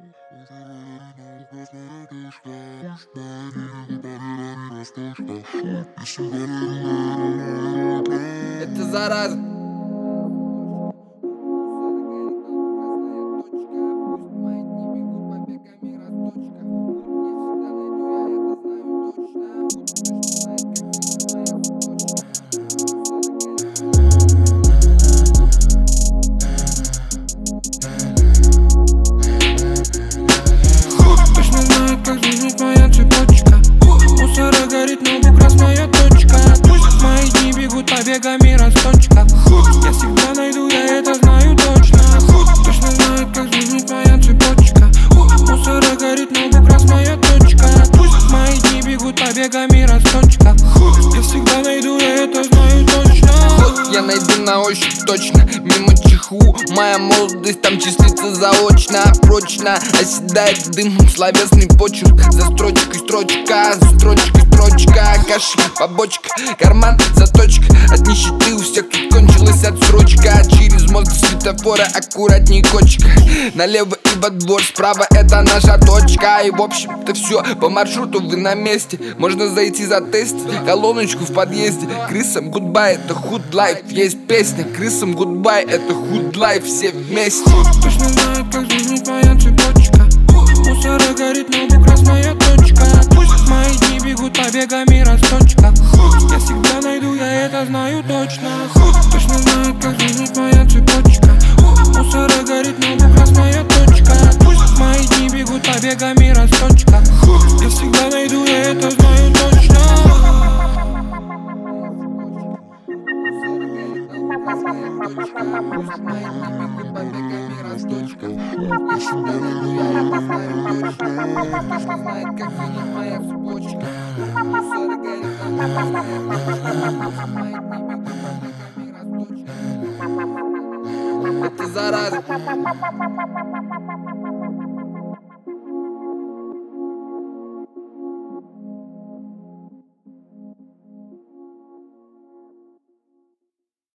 Это зараза. Точно знает, как звенит моя цепочка. Мусора горит, но украс моя точка. Пусть мои дни бегут побегами росточка. Я всегда найду, я это знаю точно. Точно знает, как звенит моя цепочка. Мусора горит, но украс моя точка. Пусть мои дни бегут побегами росточка. Я всегда найду, я это знаю точно. Я найду на ощупь точно. Мимо чеху моя молодость там числится заочно. Прочно оседает дымом словесный почерк. За строчкой строчка, за строчкой строчка. Кашель, побочка, карман, заточка. От нищеты у всех тут кончилась отсрочка. Через мозг светофора аккуратней кочка. Налево и во двор, справа это наша точка. И в общем-то все, по маршруту вы на месте. Можно зайти затестить колоночку в подъезде. Крысам гудбай, это худ лайф. Есть песня, крысам гудбай, это худ лайф. Все вместе. Точно знает, как звенит моя цепочка. Мусора горит, но украс моя точка. Пусть мои дни бегут побегами росточка. Я всегда найду, я это знаю точно. Точно знает, как звенит моя цепочка. Мусора горит, но украс моя точка. Пусть мои дни бегут побегами росточка. Я всегда найду, я это знаю точно. Это зараза.